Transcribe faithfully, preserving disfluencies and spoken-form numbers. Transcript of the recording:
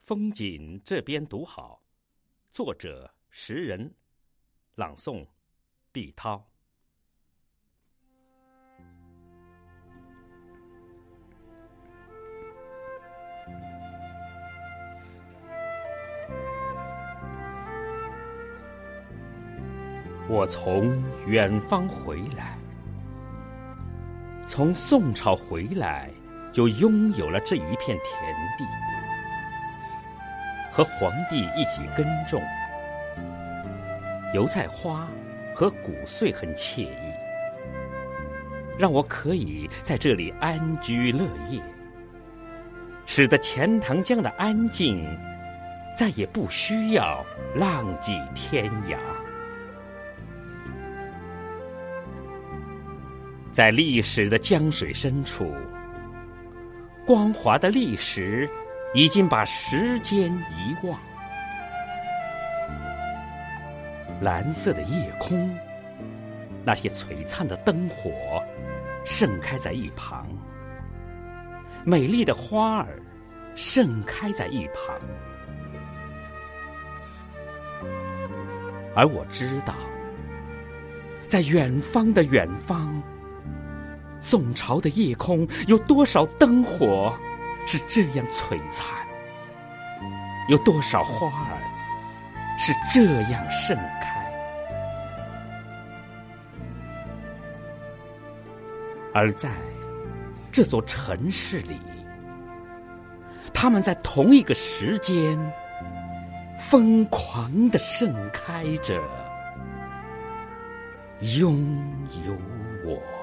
风景这边独好，作者时人，朗诵毕涛。我从远方回来，从宋朝回来，就拥有了这一片田地，和皇帝一起耕种，油菜花和谷穗很惬意，让我可以在这里安居乐业，使得钱塘江的安静再也不需要浪迹天涯。在历史的江水深处，光滑的历史已经把时间遗忘。蓝色的夜空，那些璀璨的灯火盛开在一旁，美丽的花儿盛开在一旁。而我知道，在远方的远方，宋朝的夜空有多少灯火是这样璀璨，有多少花儿是这样盛开。而在这座城市里，它们在同一个时间疯狂地盛开着，拥有我。